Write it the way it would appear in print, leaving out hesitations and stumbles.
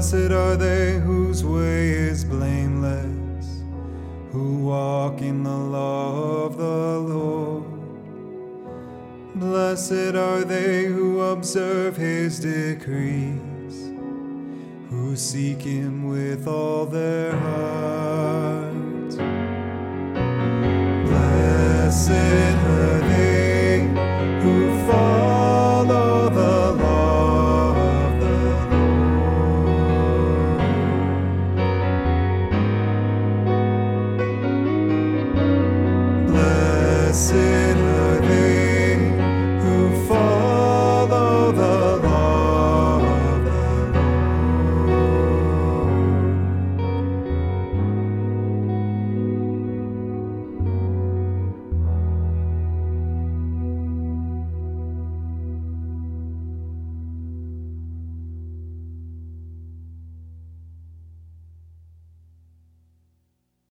Blessed are they whose way is blameless, who walk in the law of the Lord. Blessed are they who observe his decrees, who seek him with all their heart.